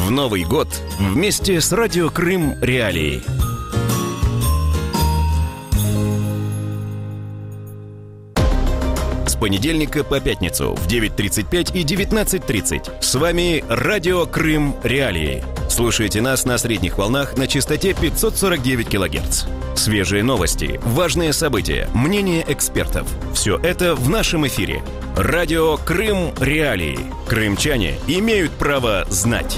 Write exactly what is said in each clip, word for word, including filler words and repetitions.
В Новый год вместе с Радио Крым Реалии. С понедельника по пятницу в девять тридцать пять и девятнадцать тридцать. С вами Радио Крым Реалии. Слушайте нас на средних волнах на частоте пятьсот сорок девять килогерц. Свежие новости, важные события, мнения экспертов. Все это в нашем эфире. Радио Крым Реалии. Крымчане имеют право знать.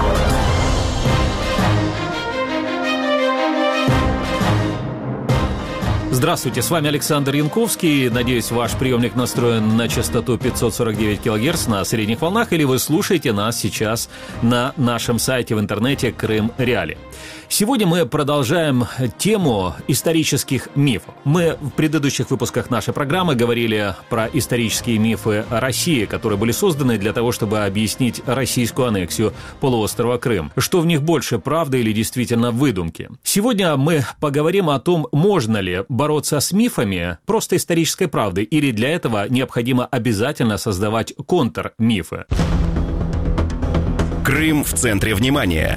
Здравствуйте, с вами Александр Янковский. Надеюсь, ваш приемник настроен на частоту пятьсот сорок девять килогерц на средних волнах, или вы слушаете нас сейчас на нашем сайте в интернете Крым Реали. Сегодня мы продолжаем тему исторических мифов. Мы в предыдущих выпусках нашей программы говорили про исторические мифы России, которые были созданы для того, чтобы объяснить российскую аннексию полуострова Крым. Что в них больше, правда или действительно выдумки? Сегодня мы поговорим о том, можно ли бороться с мифами просто исторической правдой, или для этого необходимо обязательно создавать контрмифы. Крым в центре внимания.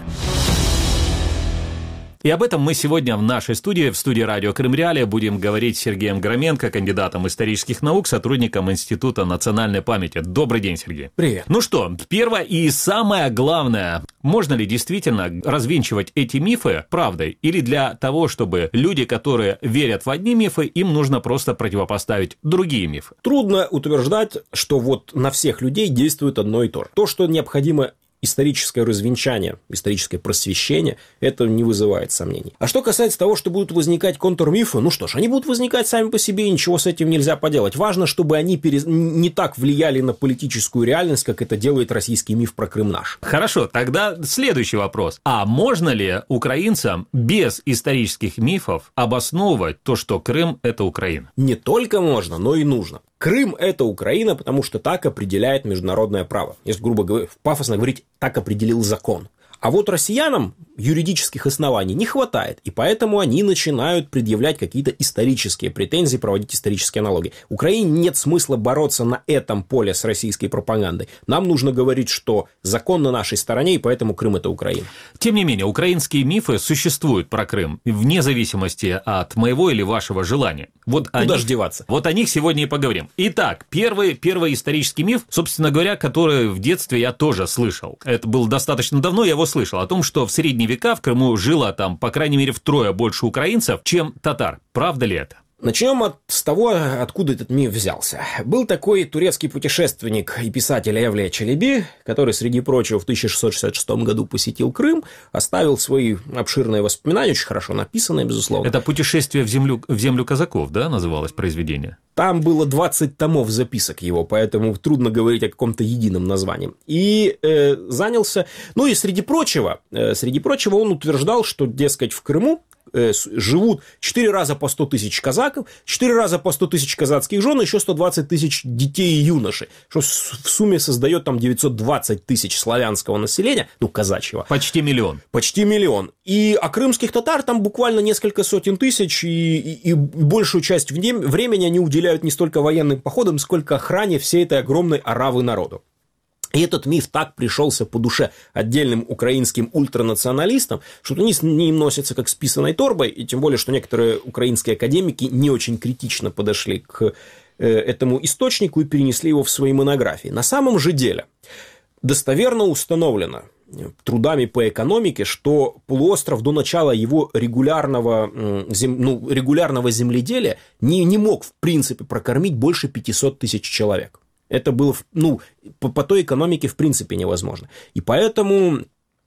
И об этом мы сегодня в нашей студии, в студии радио Крым Реалии, будем говорить с Сергеем Громенко, кандидатом исторических наук, сотрудником Института национальной памяти. Добрый день, Сергей. Привет. Ну что, первое и самое главное, можно ли действительно развенчивать эти мифы правдой? Или для того, чтобы люди, которые верят в одни мифы, им нужно просто противопоставить другие мифы? Трудно утверждать, что вот на всех людей действует одно и то же. То, что необходимо историческое развенчание, историческое просвещение, это не вызывает сомнений. А что касается того, что будут возникать контрмифы, ну что ж, они будут возникать сами по себе, и ничего с этим нельзя поделать. Важно, чтобы они перез... не так влияли на политическую реальность, как это делает российский миф про Крым наш. Хорошо, тогда следующий вопрос. А можно ли украинцам без исторических мифов обосновывать то, что Крым – это Украина? Не только можно, но и нужно. Крым – это Украина, потому что так определяет международное право. Если, грубо говоря, пафосно говорить, так определил закон. А вот россиянам юридических оснований не хватает, и поэтому они начинают предъявлять какие-то исторические претензии, проводить исторические аналогии. Украине нет смысла бороться на этом поле с российской пропагандой. Нам нужно говорить, что закон на нашей стороне, и поэтому Крым – это Украина. Тем не менее, украинские мифы существуют про Крым, вне зависимости от моего или вашего желания. Вот Куда о ж деваться? Вот о них сегодня и поговорим. Итак, первый, первый исторический миф, собственно говоря, который в детстве я тоже слышал. Это было достаточно давно, я его слышал, о том, что в средние века в Крыму жило там, по крайней мере, втрое больше украинцев, чем татар. Правда ли это? Начнем от, с того, откуда этот миф взялся. Был такой турецкий путешественник и писатель Эвлия Челеби, который, среди прочего, в тысяча шестьсот шестьдесят шестом году посетил Крым, оставил свои обширные воспоминания, очень хорошо написанные, безусловно. Это «Путешествие в землю, в землю казаков», да, называлось произведение? Там было двадцать томов записок его, поэтому трудно говорить о каком-то едином названии. И э, занялся... Ну и среди прочего, э, среди прочего он утверждал, что, дескать, в Крыму живут четыре раза по сто тысяч казаков, четыре раза по сто тысяч казацких жен, еще сто двадцать тысяч детей и юношей, что в сумме создает там девятьсот двадцать тысяч славянского населения, ну, казачьего. Почти миллион. Почти миллион. И а крымских татар там буквально несколько сотен тысяч, и, и, и большую часть времени они уделяют не столько военным походам, сколько охране всей этой огромной оравы народу. И этот миф так пришелся по душе отдельным украинским ультранационалистам, что они с ним носятся как с писаной торбой, и тем более, что некоторые украинские академики не очень критично подошли к этому источнику и перенесли его в свои монографии. На самом же деле достоверно установлено трудами по экономике, что полуостров до начала его регулярного, зем... ну, регулярного земледелия не, не мог, в принципе, прокормить больше пятьсот тысяч человек. Это было, ну, по, по той экономике в принципе невозможно. И поэтому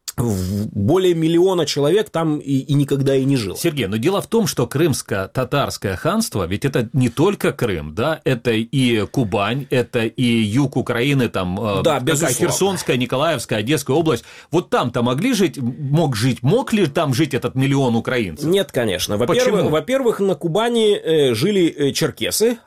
более миллиона человек там и, и никогда и не жило. Сергей, но дело в том, что крымско-татарское ханство, ведь это не только Крым, да, это и Кубань, это и юг Украины, там, да, какая, Херсонская, Николаевская, Одесская область. Вот там-то могли жить, мог жить, мог ли там жить этот миллион украинцев? Нет, конечно. Во-первых, во-первых, на Кубани жили черкесы,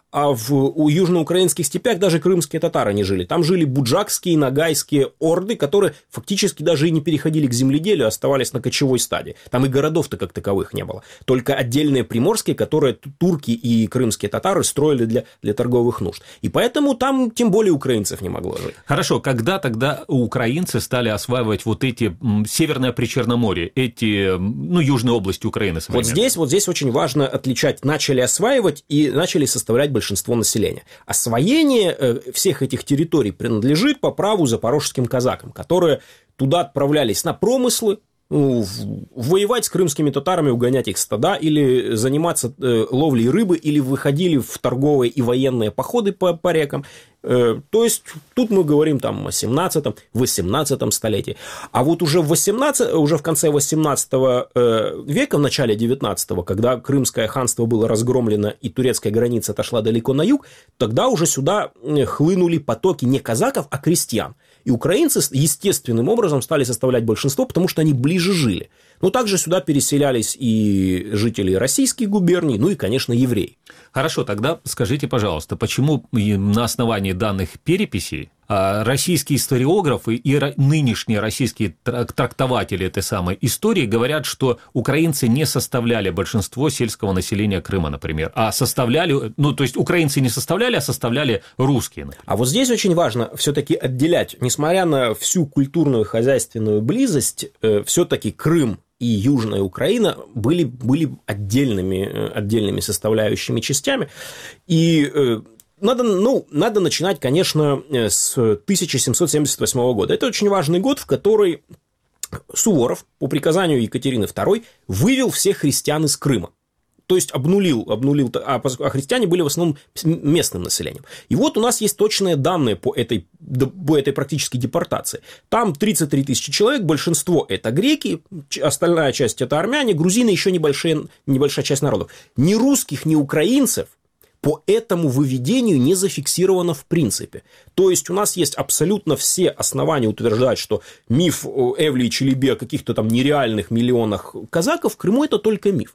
а в у южноукраинских степях даже крымские татары не жили. Там жили буджакские, нагайские орды, которые фактически даже и не переходили к земледелию, оставались на кочевой стадии. Там и городов-то как таковых не было. Только отдельные приморские, которые турки и крымские татары строили для, для торговых нужд. И поэтому там тем более украинцев не могло жить. Хорошо, когда тогда украинцы стали осваивать вот эти северное Причерноморье, эти, ну, южные области Украины? Вот здесь, вот здесь очень важно отличать. Начали осваивать и начали составлять большинство населения. Освоение всех этих территорий принадлежит по праву запорожским казакам, которые туда отправлялись на промыслы, ну, воевать с крымскими татарами, угонять их стада, или заниматься ловлей рыбы, или выходили в торговые и военные походы по, по рекам. То есть тут мы говорим там о семнадцатом-восемнадцатом столетии. А вот уже в, восемнадцатом, уже в конце восемнадцатого века, в начале девятнадцатого, когда Крымское ханство было разгромлено и турецкая граница отошла далеко на юг, тогда уже сюда хлынули потоки не казаков, а крестьян. И украинцы естественным образом стали составлять большинство, потому что они ближе жили. Но также сюда переселялись и жители российских губерний, ну и, конечно, евреи. Хорошо, тогда скажите, пожалуйста, почему на основании данных переписей российские историографы и нынешние российские трактователи этой самой истории говорят, что украинцы не составляли большинство сельского населения Крыма, например, а составляли, ну, то есть украинцы не составляли, а составляли русские. Например. А вот здесь очень важно все-таки отделять, несмотря на всю культурную хозяйственную близость, все-таки Крым и Южная Украина были, были отдельными, отдельными составляющими частями, и Надо, ну, надо начинать, конечно, с тысяча семьсот семьдесят восьмого года. Это очень важный год, в который Суворов по приказанию Екатерины второй вывел всех христиан из Крыма. То есть обнулил, обнулил, а христиане были в основном местным населением. И вот у нас есть точные данные по этой, по этой практически депортации. Там тридцать три тысячи человек, большинство это греки, остальная часть это армяне, грузины, еще небольшая, небольшая часть народов. Ни русских, ни украинцев по этому выведению не зафиксировано в принципе. То есть у нас есть абсолютно все основания утверждать, что миф Эвли и Челебе о каких-то там нереальных миллионах казаков в Крыму – это только миф.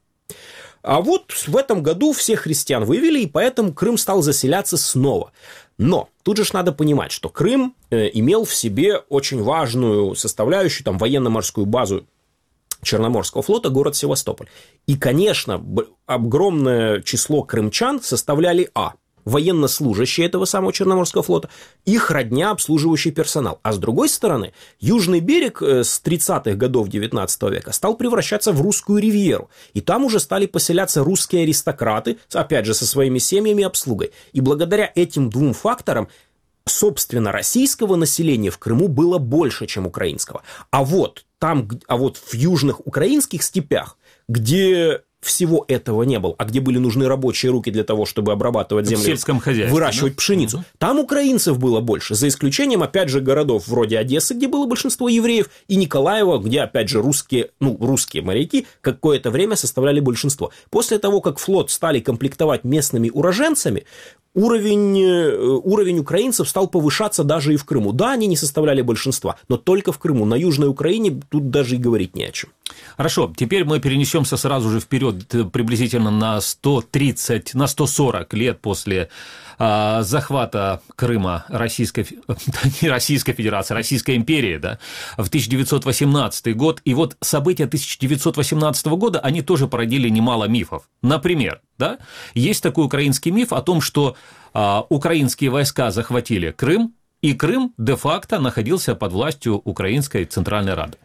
А вот в этом году всех христиан вывели, и поэтому Крым стал заселяться снова. Но тут же надо понимать, что Крым имел в себе очень важную составляющую, там, военно-морскую базу Черноморского флота, город Севастополь. И, конечно, огромное число крымчан составляли а. военнослужащие этого самого Черноморского флота, их родня, обслуживающий персонал. А с другой стороны, южный берег с тридцатых годов девятнадцатого века стал превращаться в русскую ривьеру. И там уже стали поселяться русские аристократы, опять же, со своими семьями и обслугой. И благодаря этим двум факторам собственно, российского населения в Крыму было больше, чем украинского. А вот там, а вот в южных украинских степях, где всего этого не было, а где были нужны рабочие руки для того, чтобы обрабатывать землю, в сельском хозяйстве, выращивать да? пшеницу, угу. Там украинцев было больше, за исключением, опять же, городов вроде Одессы, где было большинство евреев, и Николаева, где, опять же, русские, ну, русские моряки какое-то время составляли большинство. После того, как флот стали комплектовать местными уроженцами, Уровень, уровень украинцев стал повышаться даже и в Крыму. Да, они не составляли большинства, но только в Крыму. На Южной Украине тут даже и говорить не о чем. Хорошо, теперь мы перенесемся сразу же вперед, приблизительно на сто тридцать, на сто сорок лет после а, захвата Крыма Российской, не Российской Федерации, Российской империи, да, в тысяча девятьсот восемнадцатый год. И вот события тысяча девятьсот восемнадцатого года, они тоже породили немало мифов. Например, да, есть такой украинский миф о том, что а, украинские войска захватили Крым, и Крым де-факто находился под властью Украинской Центральной Рады.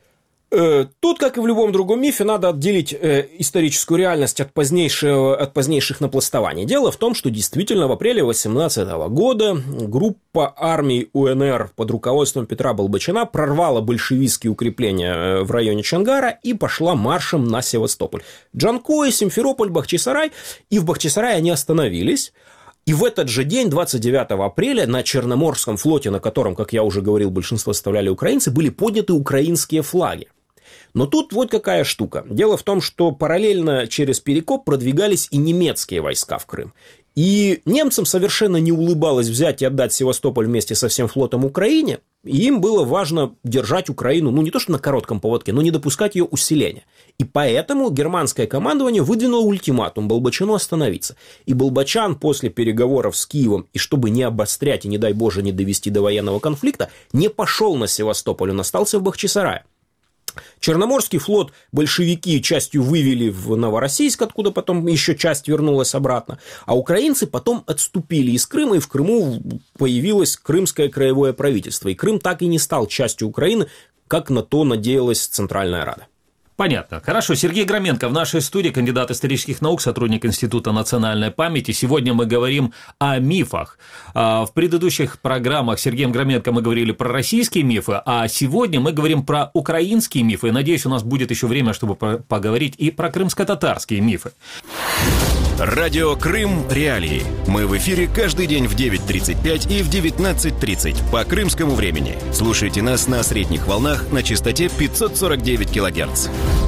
Тут, как и в любом другом мифе, надо отделить историческую реальность от, позднейшего, от позднейших напластований. Дело в том, что действительно в апреле восемнадцатого года группа армий УНР под руководством Петра Болбочана прорвала большевистские укрепления в районе Чонгара и пошла маршем на Севастополь. Джанкой, Симферополь, Бахчисарай, и в Бахчисарае они остановились. И в этот же день, двадцать девятого апреля, на Черноморском флоте, на котором, как я уже говорил, большинство составляли украинцы, были подняты украинские флаги. Но тут вот какая штука. Дело в том, что параллельно через Перекоп продвигались и немецкие войска в Крым. И немцам совершенно не улыбалось взять и отдать Севастополь вместе со всем флотом Украине, И им было важно держать Украину, ну, не то что на коротком поводке, но не допускать ее усиления. И поэтому германское командование выдвинуло ультиматум Болбочану остановиться. И Болбочан после переговоров с Киевом, и чтобы не обострять и, не дай Боже, не довести до военного конфликта, не пошел на Севастополь, он остался в Бахчисарае. Черноморский флот большевики частью вывели в Новороссийск, откуда потом еще часть вернулась обратно, а украинцы потом отступили из Крыма, и в Крыму появилось Крымское краевое правительство, и Крым так и не стал частью Украины, как на то надеялась Центральная Рада. Понятно. Хорошо. Сергей Громенко в нашей студии, кандидат исторических наук, сотрудник Института национальной памяти. Сегодня мы говорим о мифах. В предыдущих программах с Сергеем Громенко мы говорили про российские мифы, а сегодня мы говорим про украинские мифы. И, надеюсь, у нас будет еще время, чтобы поговорить и про крымско-татарские мифы. Радио Крым Реалии. Мы в эфире каждый день в девять тридцать пять и в девятнадцать тридцать по крымскому времени. Слушайте нас на средних волнах на частоте пятьсот сорок девять килогерц.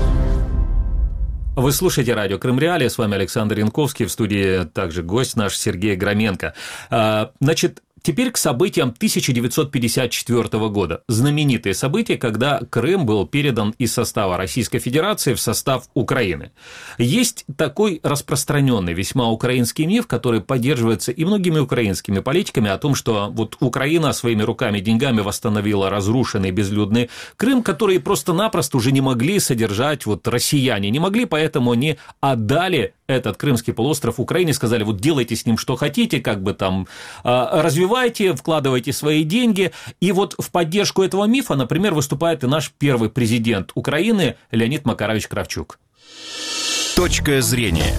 Вы слушаете радио Крым Реалии, с вами Александр Янковский, в студии также гость наш Сергей Громенко. Значит, теперь к событиям тысяча девятьсот пятьдесят четвёртого года. Знаменитые события, когда Крым был передан из состава Российской Федерации в состав Украины. Есть такой распространенный весьма украинский миф, который поддерживается и многими украинскими политиками, о том, что вот Украина своими руками и деньгами восстановила разрушенный безлюдный Крым, который просто-напросто уже не могли содержать вот россияне, не могли, поэтому они отдали этот Крымский полуостров Украине, сказали, вот делайте с ним что хотите, как бы там развивайте, вкладывайте свои деньги. И вот в поддержку этого мифа, например, выступает и наш первый президент Украины Леонид Макарович Кравчук. Точка зрения.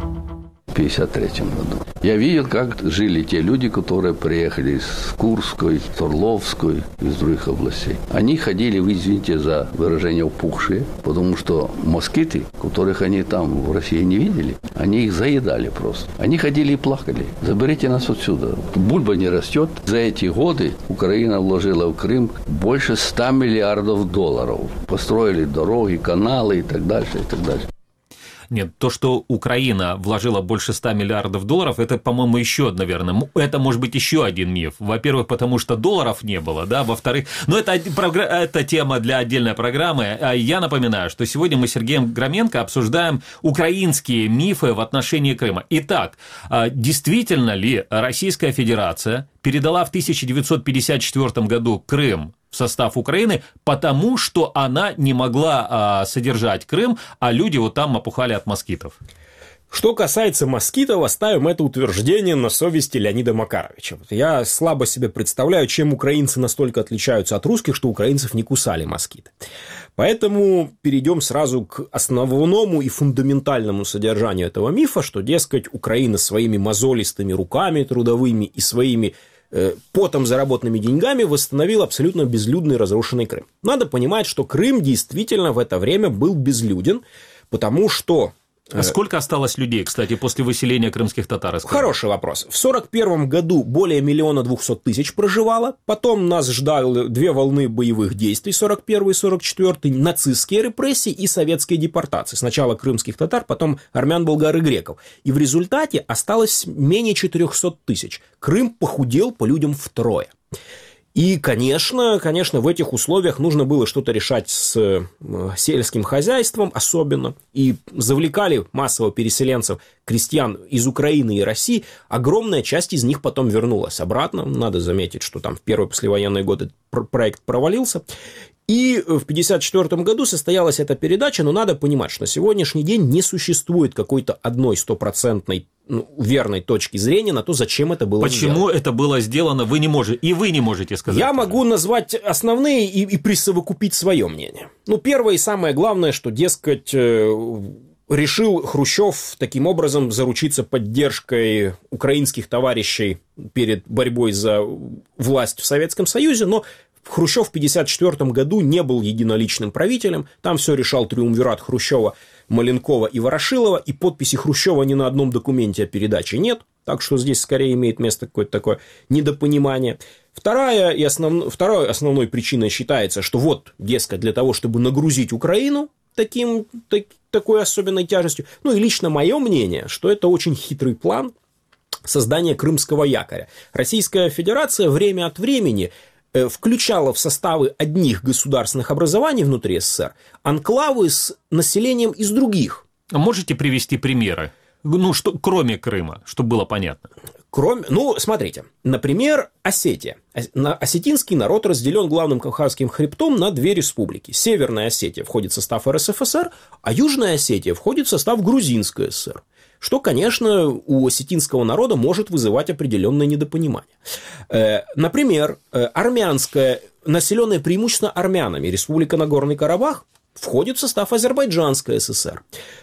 В пятьдесят третьем году. Я видел, как жили те люди, которые приехали из Курской, с Орловской, из других областей. Они ходили, вы извините за выражение, опухшие, потому что москиты, которых они там в России не видели, они их заедали просто. Они ходили и плакали. Заберите нас отсюда. Бульба не растет. За эти годы Украина вложила в Крым больше ста миллиардов долларов. Построили дороги, каналы и так дальше, и так дальше. Нет, то, что Украина вложила больше ста миллиардов долларов, это, по-моему, еще, наверное, это может быть еще один миф. Во-первых, потому что долларов не было, да, во-вторых, но это, это тема для отдельной программы. Я напоминаю, что сегодня мы с Сергеем Громенко обсуждаем украинские мифы в отношении Крыма. Итак, действительно ли Российская Федерация передала в тысяча девятьсот пятьдесят четвёртом году Крым в состав Украины, потому что она не могла а, содержать Крым, а люди вот там опухали от москитов? Что касается москитов, оставим это утверждение на совести Леонида Макаровича. Я слабо себе представляю, чем украинцы настолько отличаются от русских, что украинцев не кусали москиты. Поэтому перейдем сразу к основному и фундаментальному содержанию этого мифа, что, дескать, Украина своими мозолистыми руками трудовыми и своими потом заработанными деньгами восстановил абсолютно безлюдный разрушенный Крым. Надо понимать, что Крым действительно в это время был безлюден, потому что... А сколько осталось людей, кстати, после выселения крымских татар из Крыма? Хороший вопрос. В сорок первом году более миллиона двухсот тысяч проживало, потом нас ждали две волны боевых действий, сорок первый и сорок четвёртый, нацистские репрессии и советские депортации. Сначала крымских татар, потом армян, болгар и греков. И в результате осталось менее четырехсот тысяч. Крым похудел по людям втрое. И, конечно, конечно, в этих условиях нужно было что-то решать с сельским хозяйством особенно. И завлекали массово переселенцев, крестьян из Украины и России. Огромная часть из них потом вернулась обратно. Надо заметить, что там в первые послевоенные годы проект провалился. И в пятьдесят четвёртом году состоялась эта передача, но надо понимать, что на сегодняшний день не существует какой-то одной стопроцентной ну, верной точки зрения на то, зачем это было Почему сделано. Почему это было сделано, вы не можете, и вы не можете сказать. Я могу назвать основные и, и присовокупить свое мнение. Ну, первое и самое главное, что, дескать, решил Хрущев таким образом заручиться поддержкой украинских товарищей перед борьбой за власть в Советском Союзе, но Хрущев в пятьдесят четвёртом году не был единоличным правителем, там все решал триумвират Хрущева, Маленкова и Ворошилова, и подписи Хрущева ни на одном документе о передаче нет, так что здесь скорее имеет место какое-то такое недопонимание. Вторая и основ... Второй основной причиной считается, что вот, дескать, для того, чтобы нагрузить Украину таким, так... такой особенной тяжестью, ну и лично мое мнение, что это очень хитрый план создания крымского якоря. Российская Федерация время от времени включала в составы одних государственных образований внутри СССР анклавы с населением из других. Можете привести примеры? Ну, что, кроме Крыма, чтобы было понятно. Кроме, ну, смотрите, например, Осетия. Осетинский народ разделен главным Кавказским хребтом на две республики. Северная Осетия входит в состав эр эс эф эс эр, а Южная Осетия входит в состав Грузинской ССР. Что, конечно, у осетинского народа может вызывать определенное недопонимание. Например, армянская, населенная преимущественно армянами, республика Нагорный Карабах входит в состав Азербайджанской ССР.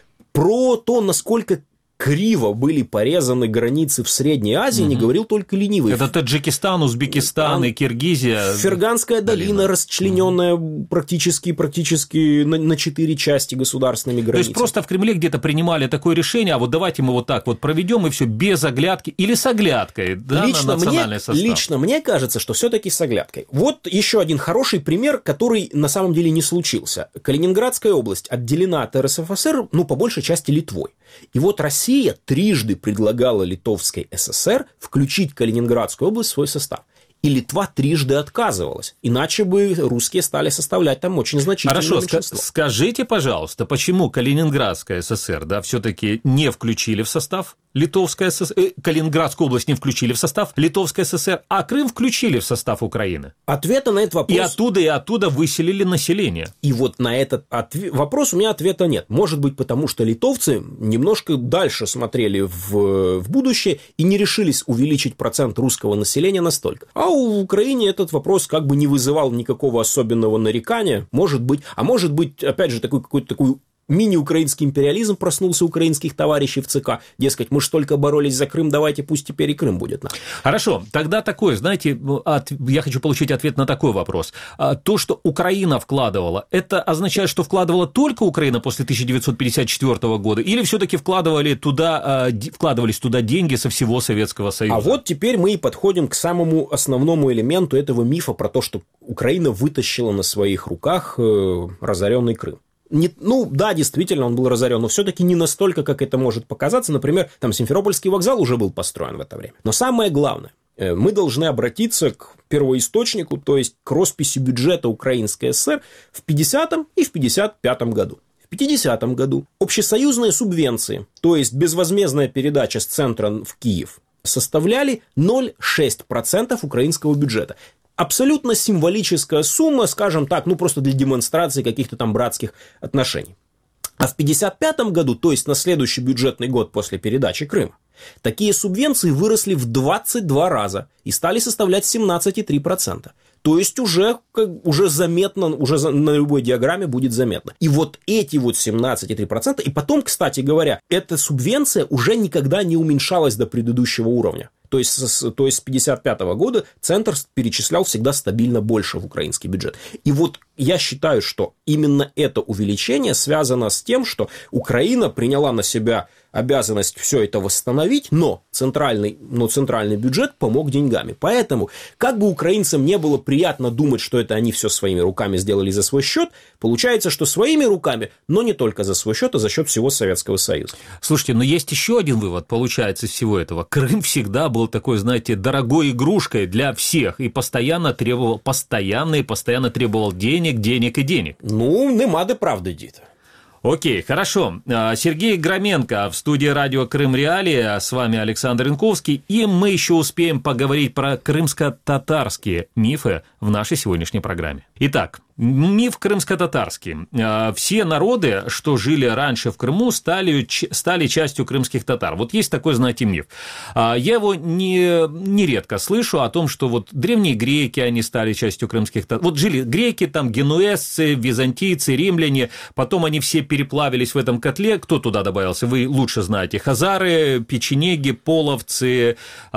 Про то, насколько криво были порезаны границы в Средней Азии, угу. не говорил только ленивый. Это Таджикистан, Узбекистан и Киргизия. Ферганская долина, долина расчлененная угу. практически, практически на, на четыре части государственными границами. То есть просто в Кремле где-то принимали такое решение, а вот давайте мы вот так вот проведем и все без оглядки или с оглядкой, да, лично на национальный мне, состав. Лично мне кажется, что все-таки с оглядкой. Вот еще один хороший пример, который на самом деле не случился. Калининградская область отделена от эр эс эф эс эр, ну, по большей части Литвой. И вот Россия трижды предлагала Литовской эс эс эр включить Калининградскую область в свой состав. И Литва трижды отказывалась. Иначе бы русские стали составлять там очень значительное Хорошо, меньшинство. Ска- скажите, пожалуйста, почему Калининградская эс эс эр, да, все-таки не включили в состав Литовская эс эс эр, э, Калининградскую область не включили в состав Литовской эс эс эр, а Крым включили в состав Украины? Ответа на этот вопрос... И оттуда, и оттуда выселили население. И вот на этот отв... вопрос у меня ответа нет. Может быть, потому что литовцы немножко дальше смотрели в, в будущее и не решились увеличить процент русского населения настолько. А в Украине этот вопрос как бы не вызывал никакого особенного нарекания. Может быть, а может быть, опять же, такой какой-то такой мини-украинский империализм проснулся у украинских товарищей в ЦК. Дескать, мы ж только боролись за Крым, давайте пусть теперь и Крым будет наш. Хорошо, тогда такое, знаете, от... я хочу получить ответ на такой вопрос. То, что Украина вкладывала, это означает, что вкладывала только Украина после тысяча девятьсот пятьдесят четвёртого года, или все-таки вкладывали туда, вкладывались туда деньги со всего Советского Союза? А вот теперь мы и подходим к самому основному элементу этого мифа про то, что Украина вытащила на своих руках разоренный Крым. Не, ну, да, действительно, он был разорен, но все-таки не настолько, как это может показаться. Например, там Симферопольский вокзал уже был построен в это время. Но самое главное, мы должны обратиться к первоисточнику, то есть к росписи бюджета Украинской ССР в пятидесятом и в пятьдесят пятом году. В пятидесятом году общесоюзные субвенции, то есть безвозмездная передача с центра в Киев, составляли ноль целых шесть десятых процента украинского бюджета. Абсолютно символическая сумма, скажем так, ну просто для демонстрации каких-то там братских отношений. А в пятьдесят пятом году, то есть на следующий бюджетный год после передачи Крыма, такие субвенции выросли в двадцать два раза и стали составлять семнадцать целых три десятых процента. То есть уже, уже заметно, уже на любой диаграмме будет заметно. И вот эти вот семнадцать целых три десятых процента, и потом, кстати говоря, эта субвенция уже никогда не уменьшалась до предыдущего уровня. То есть, с, то есть с пятьдесят пятого года Центр перечислял всегда стабильно больше в украинский бюджет. И вот я считаю, что именно это увеличение связано с тем, что Украина приняла на себя обязанность все это восстановить, но центральный, но центральный бюджет помог деньгами. Поэтому, как бы украинцам не было приятно думать, что это они все своими руками сделали за свой счет, получается, что своими руками, но не только за свой счет, а за счет всего Советского Союза. Слушайте, но есть еще один вывод, получается, из всего этого. Крым всегда был такой, знаете, дорогой игрушкой для всех и постоянно требовал, постоянно и постоянно требовал денег, денег и денег. Ну, нема де правди, діти. Окей, хорошо. Сергей Громенко в студии радио Крым Реалии, с вами Александр Янковский, и мы еще успеем поговорить про крымско-татарские мифы в нашей сегодняшней программе. Итак, миф крымско-татарский. Все народы, что жили раньше в Крыму, стали, стали частью крымских татар. Вот есть такой, знаете, миф. Я его не, нередко слышу о том, что вот древние греки, они стали частью крымских татар. Вот жили греки, там генуэзцы, византийцы, римляне, потом они все переплавились в этом котле. Кто туда добавился? Вы лучше знаете. Хазары, печенеги, половцы,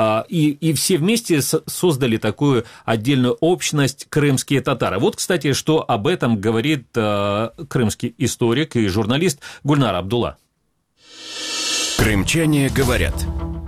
и, и все вместе создали такую отдельную общность крымские татары. Вот, кстати, что об этом говорит э, крымский историк и журналист Гульнар Абдулла. Крымчане говорят.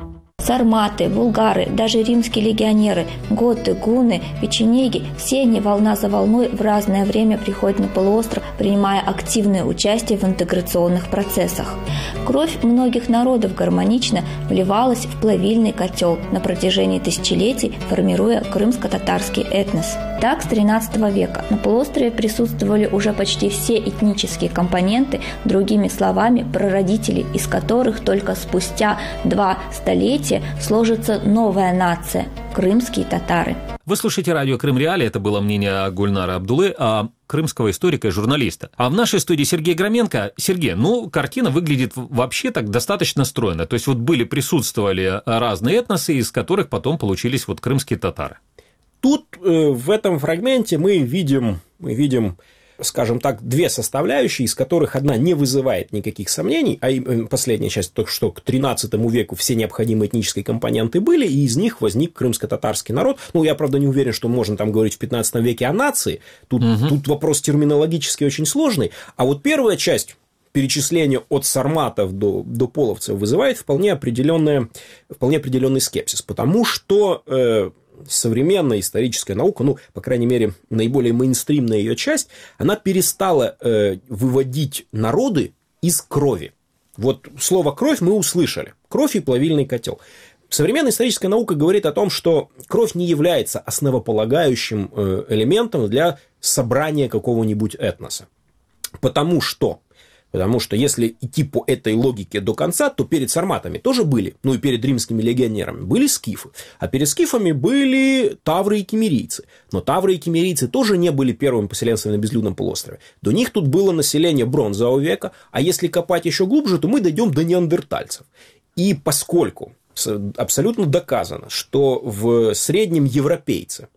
Сарматы, булгары, даже римские легионеры, готы, гунны, печенеги – все они волна за волной в разное время приходят на полуостров, принимая активное участие в интеграционных процессах. Кровь многих народов гармонично вливалась в плавильный котел на протяжении тысячелетий, формируя крымско-татарский этнос. Так, с тринадцатого века на полуострове присутствовали уже почти все этнические компоненты, другими словами, прародители, из которых только спустя два столетия сложится новая нация – крымские татары. Вы слушаете радио Крым Реалии, это было мнение Гульнара Абдуллы, а крымского историка и журналиста. А в нашей студии Сергей Громенко. Сергей, ну, картина выглядит вообще так достаточно стройно. То есть вот были, присутствовали разные этносы, из которых потом получились вот крымские татары. Тут э, в этом фрагменте мы видим, мы видим, скажем так, две составляющие, из которых одна не вызывает никаких сомнений, а последняя часть, то, что к тринадцатому веку все необходимые этнические компоненты были, и из них возник крымско-татарский народ. Ну, я, правда, не уверен, что можно там говорить в пятнадцатом веке о нации, тут, угу. тут вопрос терминологически очень сложный, а вот первая часть перечисления от сарматов до, до половцев вызывает вполне, определенное, вполне определенный скепсис, потому что... Э, современная историческая наука, ну, по крайней мере, наиболее мейнстримная ее часть, она перестала э, выводить народы из крови. Вот слово «кровь» мы услышали. Кровь и плавильный котел. Современная историческая наука говорит о том, что кровь не является основополагающим э, элементом для собрания какого-нибудь этноса. Потому что... Потому что если идти по этой логике до конца, то перед сарматами тоже были, ну и перед римскими легионерами, были скифы. А перед скифами были тавры и киммерийцы. Но тавры и киммерийцы тоже не были первыми поселенцами на безлюдном полуострове. До них тут было население бронзового века, а если копать еще глубже, то мы дойдем до неандертальцев. И поскольку абсолютно доказано, что в среднем европейцы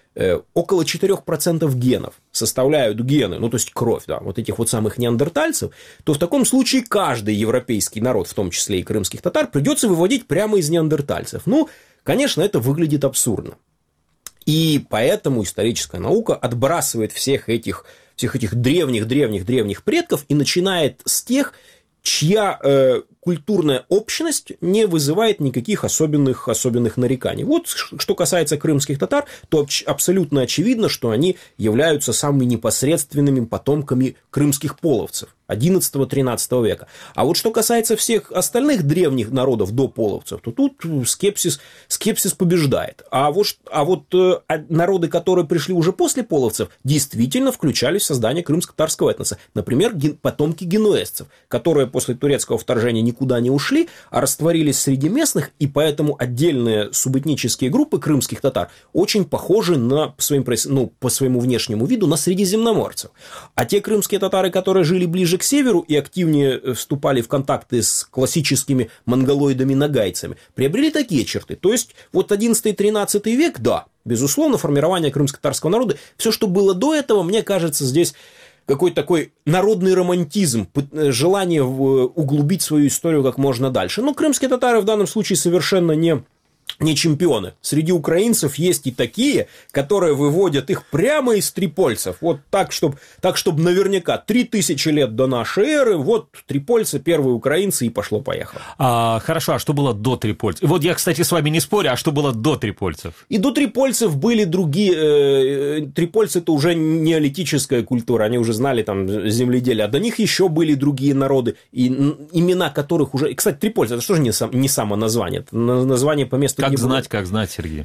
около четыре процента генов составляют гены, ну, то есть кровь, да, вот этих вот самых неандертальцев, то в таком случае каждый европейский народ, в том числе и крымских татар, придется выводить прямо из неандертальцев. Ну, конечно, это выглядит абсурдно. И поэтому историческая наука отбрасывает всех этих, всех этих древних-древних-древних предков и начинает с тех, чья э, культурная общность не вызывает никаких особенных, особенных нареканий. Вот что касается крымских татар, то абсолютно очевидно, что они являются самыми непосредственными потомками крымских половцев одиннадцатого-тринадцатого века. А вот что касается всех остальных древних народов до половцев, то тут скепсис, скепсис побеждает. А вот, а вот э, народы, которые пришли уже после половцев, действительно включались в создание крымско-татарского этноса. Например, ген, потомки генуэзцев, которые после турецкого вторжения никуда не ушли, а растворились среди местных, и поэтому отдельные субэтнические группы крымских татар очень похожи на, по, своим, ну, по своему внешнему виду на средиземноморцев. А те крымские татары, которые жили ближе к северу и активнее вступали в контакты с классическими монголоидами-нагайцами, приобрели такие черты. То есть, вот одиннадцатый-тринадцатый век, да, безусловно, формирование крымско-татарского народа. Все, что было до этого, мне кажется, здесь какой-то такой народный романтизм, желание углубить свою историю как можно дальше. Но крымские татары в данном случае совершенно не... не чемпионы. Среди украинцев есть и такие, которые выводят их прямо из трипольцев. Вот так, чтобы так, чтоб наверняка три тысячи лет до нашей эры, вот трипольцы, первые украинцы, и пошло-поехало. А, хорошо, а что было до трипольцев? Вот я, кстати, с вами не спорю, а что было до трипольцев? И до трипольцев были другие... Э, трипольцы – это уже неолитическая культура, они уже знали там земледелие, а до них еще были другие народы, и имена которых уже... И, кстати, трипольцы – это что же не, сам, не само название? Это название по месту... Как знать, как знать, Сергей.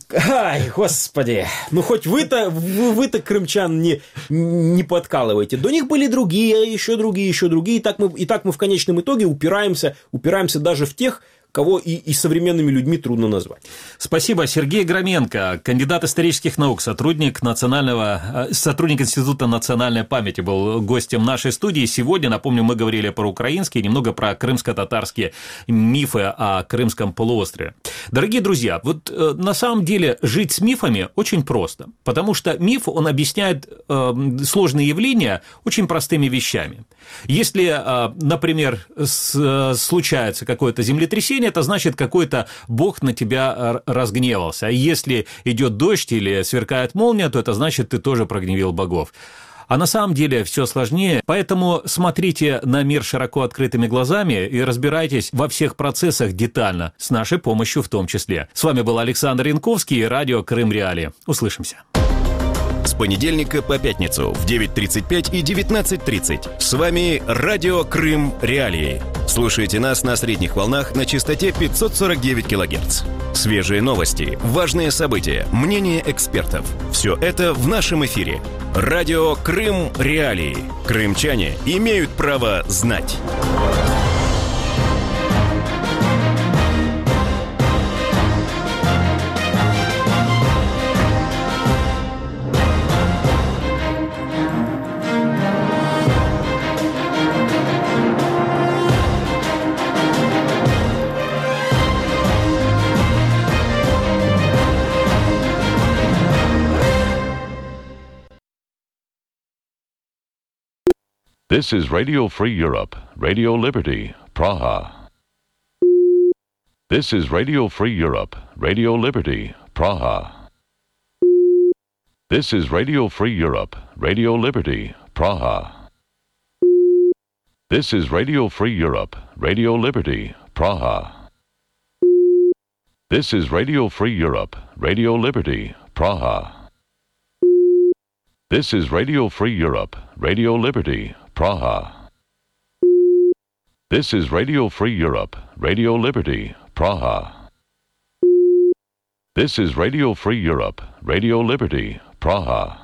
Ай, господи, ну хоть вы-то, вы, вы-то крымчан не, не подкалываете. До них были другие, еще другие, еще другие. И так мы, и так мы в конечном итоге упираемся, упираемся даже в тех, кого и, и современными людьми трудно назвать. Спасибо. Сергей Громенко, кандидат исторических наук, сотрудник, национального, сотрудник Института национальной памяти, был гостем нашей студии. Сегодня, напомню, мы говорили про украинские, немного про крымско-татарские мифы о Крымском полуострове. Дорогие друзья, вот на самом деле жить с мифами очень просто, потому что миф, он объясняет э, сложные явления очень простыми вещами. Если, э, например, с, случается какое-то землетрясение, это значит, какой-то бог на тебя разгневался. А если идет дождь или сверкает молния, то это значит, ты тоже прогневил богов. А на самом деле все сложнее, поэтому смотрите на мир широко открытыми глазами и разбирайтесь во всех процессах детально, с нашей помощью в том числе. С вами был Александр Янковский и радио Крым Реалии. Услышимся. С понедельника по пятницу в девять тридцать пять и девятнадцать тридцать. С вами радио Крым Реалии. Слушайте нас на средних волнах на частоте пятьсот сорок девять килогерц. Свежие новости, важные события, мнения экспертов. Все это в нашем эфире. Радио Крым Реалии. Крымчане имеют право знать. This is Radio Free Europe, Radio Liberty, Praha. This is Radio Free Europe, Radio Liberty, Praha. This is Radio Free Europe, Radio Liberty, Praha. This is Radio Free Europe, Radio Liberty, Praha. This is Radio Free Europe, Radio Liberty, Praha. This is Radio Free Europe, Radio Liberty, Praha. This is Radio Free Europe, Radio Liberty, Praha. This is Radio Free Europe, Radio Liberty, Praha.